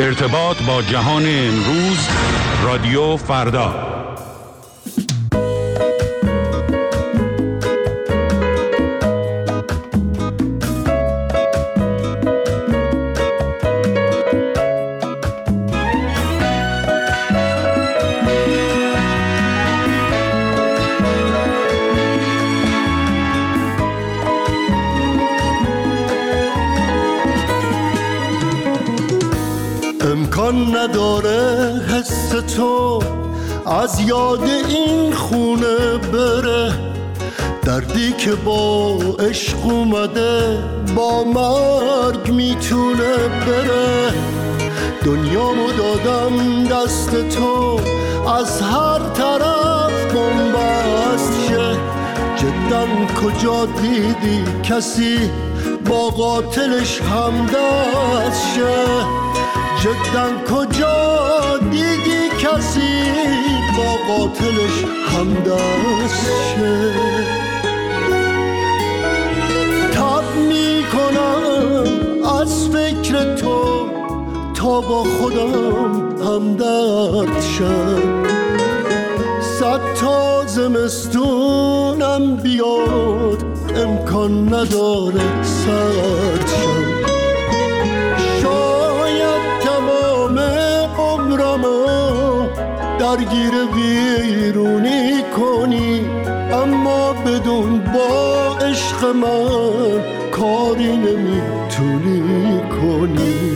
ارتباط با جهان امروز، رادیو فردا. امکان نداره حس تو از یاد این خونه بره، دردی که با عشق اومده با مرگ میتونه بره. دنیامو دادم دست تو، از هر طرف بنبست شه. جداً کجا دیدی کسی با قاتلش همدست شه؟ جداً کجا دیدی کسی با قاتلش همدست شه؟ تب میکنم از فکر تو تا با خودم همدرد شم. صد تا زمستونم بیاد امکان نداره سرد شم. درگیر ویرونی کنی، اما بدون با عشق من کاری نمیتونی کنی.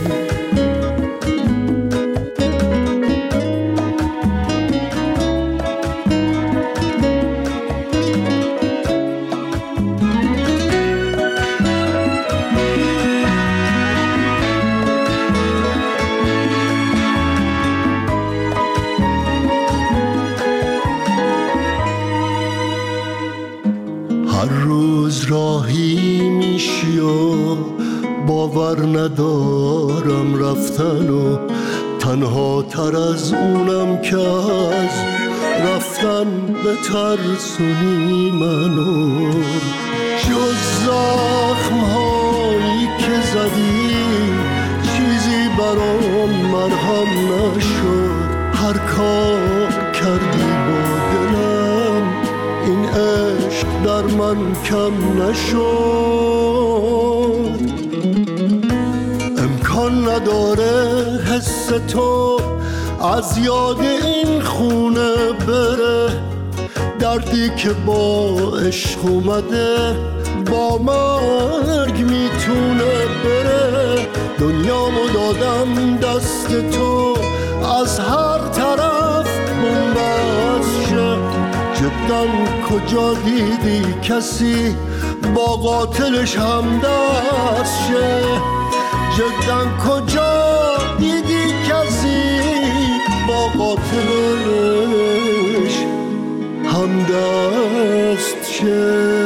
راهی میشی و باور ندارم رفتن، و تنها تر از اونم که از رفتن به ترسونی منو. جز زخم هایی که زدی چیزی برام مرهم نشد. هر کار کردی با دلم این عشق در من کم نشد. امکان نداره حس تو از یاد این خونه بره، دردی که با عشق اومده با مرگ میتونه بره. دنیامو دادم دست تو، از هر طرف بنبست شه. جداً کجا دیدی کسی با قاتلش همدست شه؟ جداً کجا دیدی کسی با قاتلش همدست شه؟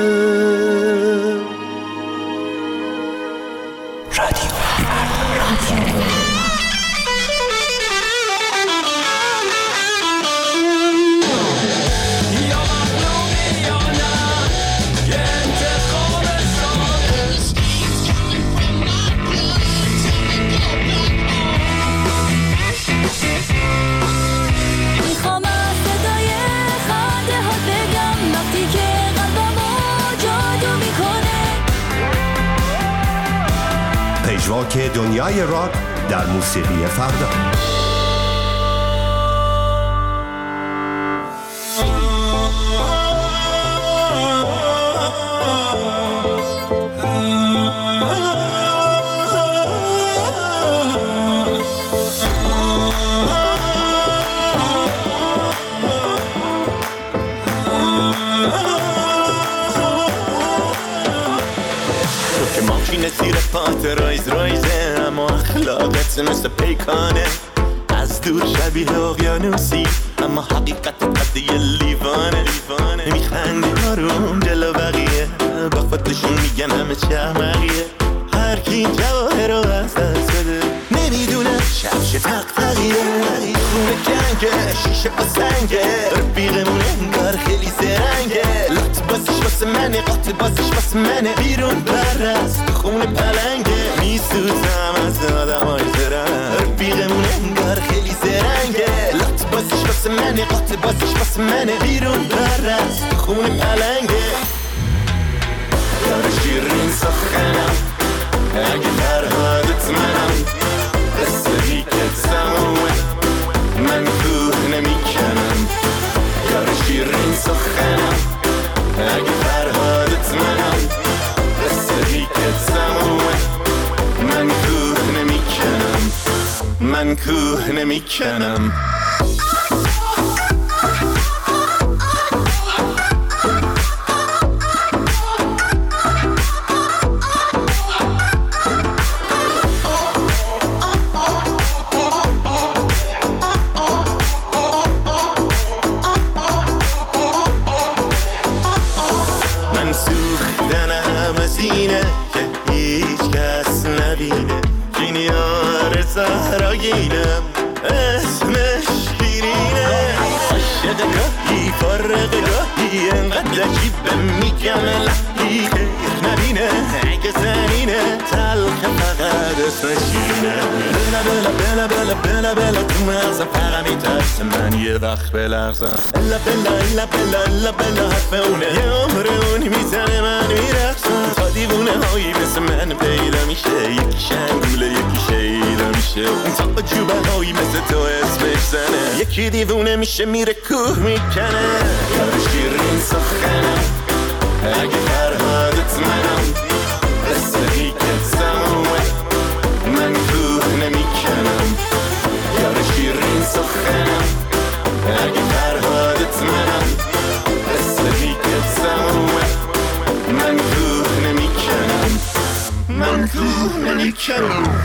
پژواک دنیای راک در موسیقی فردا. زیر پات رایزه، اما اخلاقت مثل پیکانه. از دور شبیه اقیانوسی، اما حقیقت قد یه لیوانه. میخندی آروم جلو بقیه، با خودشون میگن همه چه احمقیه. هر کی جواهر رو از دست بده نمیدونه شبش تقیه. خونه کنگه شیشه با سنگه، رفیقمون انگار خیلی زرنگه. لط بازش واسه منه، قاطع بازش واسه منه. بیرون پرست خونه پلنگه، میسوزم از آدم های زرنگ. رفیقمون منه قاطع بازش واسه منه بیرون برست خون پلنگه یار شیرین سخنم اگه فرهادت منم قصه بیکت سمومه من کوه نمیکنم یار شیرین سخنم اگه فرهادت منم قصه بیکت سمومه من کوه نمیکنم من کوه نمیکنم زهراگینم اسمش شیرینه عاشق گاهی فارغ گاهی انقدر عجیبه میگم لحی نبینه اگه زنینه تلخ فقط اسمش شیرینه بلا بلا بلا بلا بلا بلا تو مغزم فقط میترسه من یه وقت بلغزم الا بلا الا بلا الا بلا حرف اونه یه عمر اونی میزنه من میرقصم تا دیوونه هایی مثل من پیدا میشه یکی شنگوله یکی شیدا میشه اون تا جوبه هایی مثل تو اسمش زنه یکی دیوونه میشه میره کوه میکنه یار شیرین سخنم اگه فرهادت منم قصه بیکت سمومه من کوه نمیکنم یار شیرین سخنم اگه فرهادت منم قصه بیکت سمومه من کوه نمیکنم من کوه نمیکنم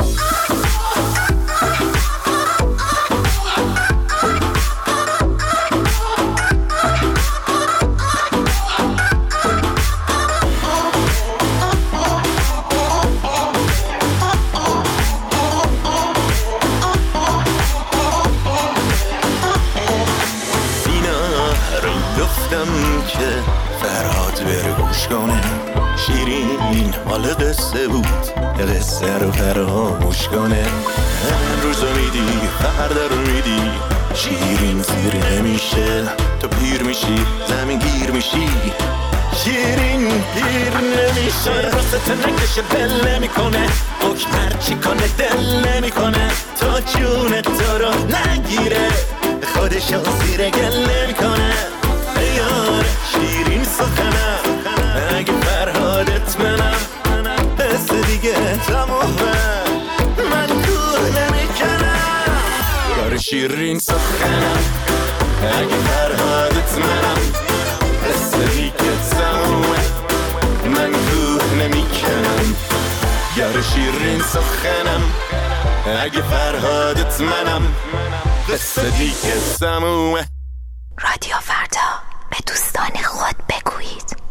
که فرهاد بره گوش کنه شیرین مال قصه بود قصه رو فراموش کنه روزو میدی فردا رو میدی شیرین زیر نمیشه تو پیر میشی زمین گیر میشی شیرین پیر نمیشه راست نکشه دل نمیکنه حکمر چی کنه دل نمیکنه تا جون تو رو نگیره خودشو زیر گل نمیکنه یار شیرین سخنم اگه فرهادت منم دست دیگه تمومه من کوه نمیکنم یار شیرین سخنم اگه فرهادت منم دست دیگه تمومه من کوه نمیکنم یار شیرین سخنم اگه فرهادت منم دست دیگه تمومه رادیو فردا به دوستان خود بگویید.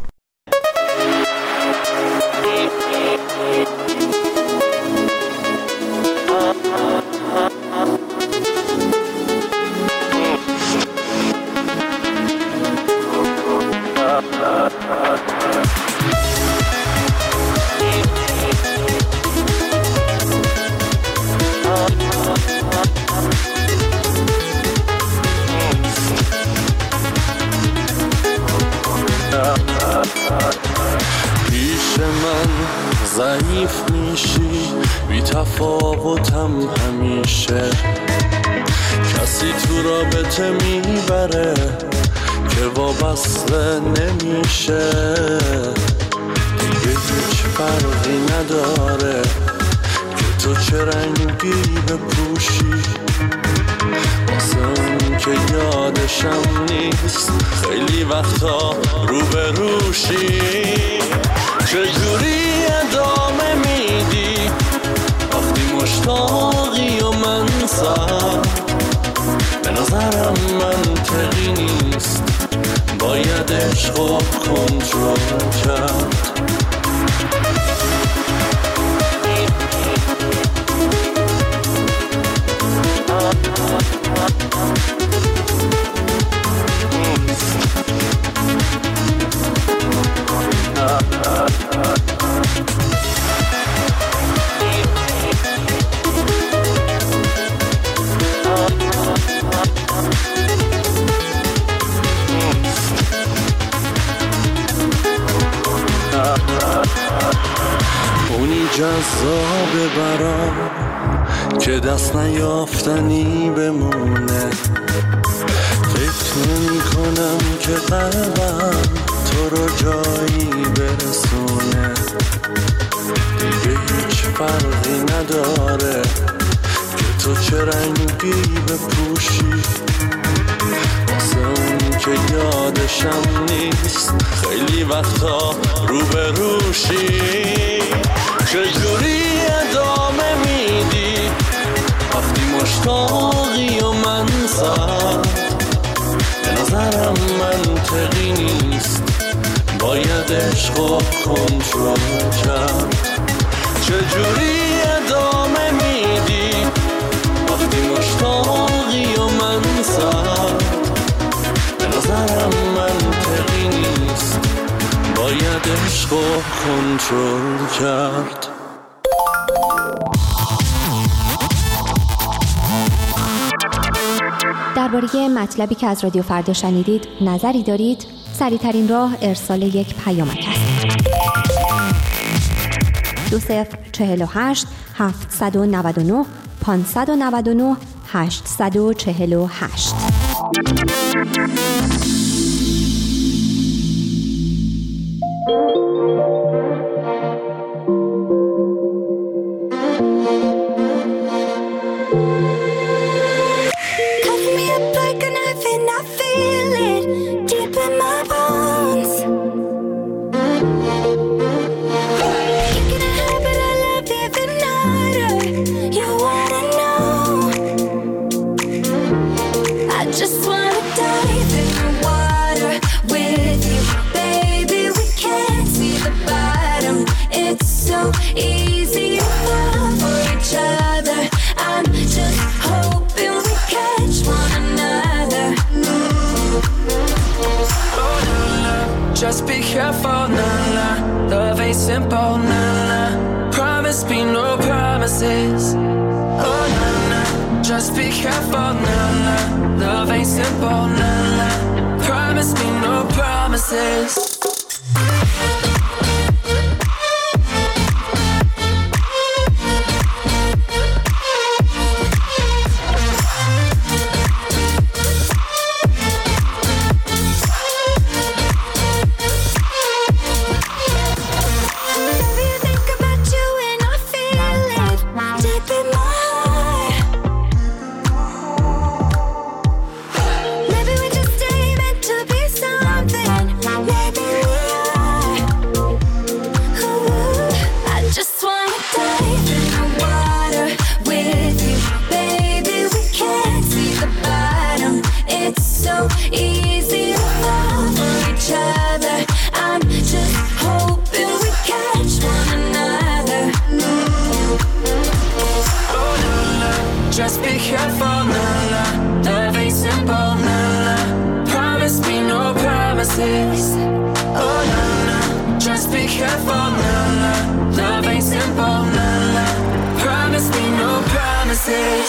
پیش من ضعیف میشی بی تفاوتم همیشه کسی تو رابطه میبره که وابسته نمیشه دیگه هیچ فرقی نداره که تو چه رنگی بپوشی واسه اون که یادشم نیست خیلی وقتا روبروشی چجوری ادامه میدی وقتی مشتاقی و من سر به نظرم منطقی نیست باید عشق و کنترل کرد عذاب برام که دست نیافتنی بمونه. فکر نمی کنم که قلبم تو رو جایی برسونه. دیگه هیچ فرقی نداره که تو چه رنگی بپوشی، واسه اون که یادشم نیست خیلی وقتا روبروشی. چجوری ادامه میدی وقتی مشتاقی و من سر؟ به نظرم منطقی نیست، باید عشقو کنترل کرد. چجوری ادامه میدی وقتی مشتاقی و من سر؟ به نظرم منطقی نیست، باید عشقو کنترل کرد. درباره مطلبی که از رادیو فردا شنیدید نظری دارید؟ سریع‌ترین راه ارسال یک پیامک است. 2048 799 599 848. Just be careful, nah, nah. Love ain't simple, nah, nah. Promise me no promises. Oh, nah, nah. Just be careful, nah, nah. Love ain't simple, nah, nah. Promise me no promises. Just be careful, nah, nah. Love ain't simple, nah, nah. Promise me no promises. Oh, nah, nah. Just be careful, nah, nah. Love ain't simple, nah, nah. Promise me no promises.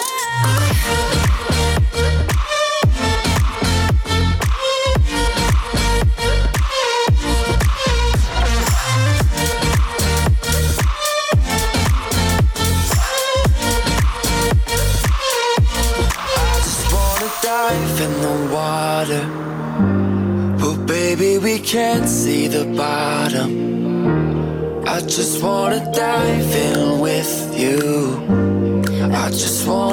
In the water, but baby we can't see the bottom. I just wanna dive in with you. I just wanna